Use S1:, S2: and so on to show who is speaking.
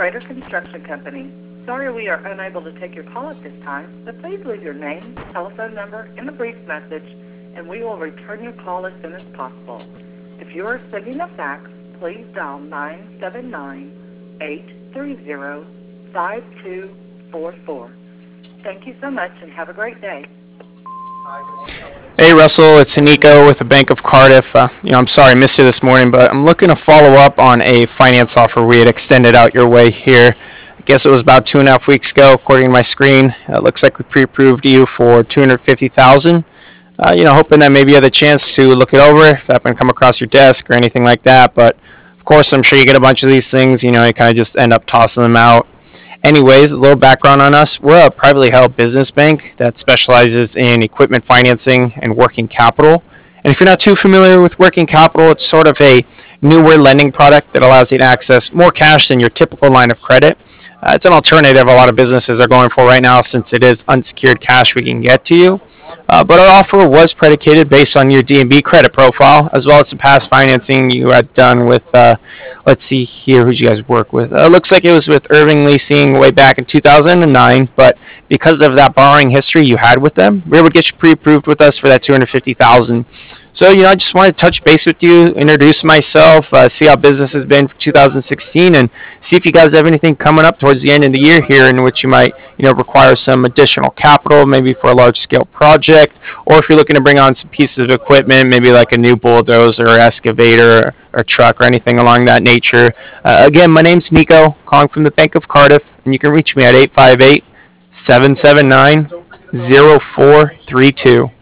S1: Ryder Construction Company. Sorry we are unable to take your call at this time, but please leave your name, telephone number, and a brief message, and we will return your call as soon as possible. If you are sending a fax, please dial 979-830-5244. Thank you so much and have a great day.
S2: Hey Russell, it's Nico with the Bank of Cardiff. I'm sorry I missed you this morning, but I'm looking to follow up on a finance offer we had extended out your way here. I guess it was about 2.5 weeks ago, according to my screen. It looks like we pre-approved you for $250,000. Hoping that maybe you had the chance to look it over, if that happened to come across your desk or anything like that. But of course, I'm sure you get a bunch of these things. You kind of just end up tossing them out. Anyways, a little background on us. We're a privately held business bank that specializes in equipment financing and working capital. And if you're not too familiar with working capital, it's sort of a newer lending product that allows you to access more cash than your typical line of credit. It's an alternative a lot of businesses are going for right now since it is unsecured cash we can get to you. But our offer was predicated based on your D&B credit profile, as well as some past financing you had done with, let's see here, who'd you guys work with? Looks like it was with Irving Leasing way back in 2009, but because of that borrowing history you had with them, we would get you pre-approved with us for that $250,000. So, I just wanted to touch base with you, introduce myself, see how business has been for 2016, and see if you guys have anything coming up towards the end of the year here in which you might, require some additional capital, maybe for a large-scale project, or if you're looking to bring on some pieces of equipment, maybe like a new bulldozer or excavator or truck or anything along that nature. Again, my name's Nico, calling from the Bank of Cardiff, and you can reach me at 858-779-0432.